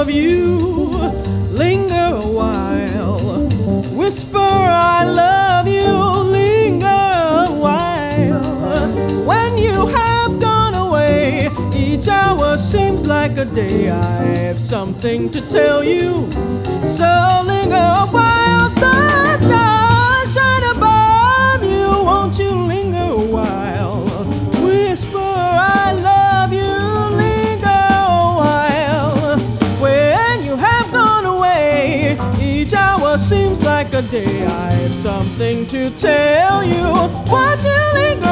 love you. Linger a while. Whisper, I love you. Linger a while. When you have gone away, each hour seems like a day. I have something to tell you. So linger a while. The stars shine above you. Won't you linger a while? Whisper, I love you. Linger a while. When you have gone away, each hour seems like a day. I have something to tell you. Won't you linger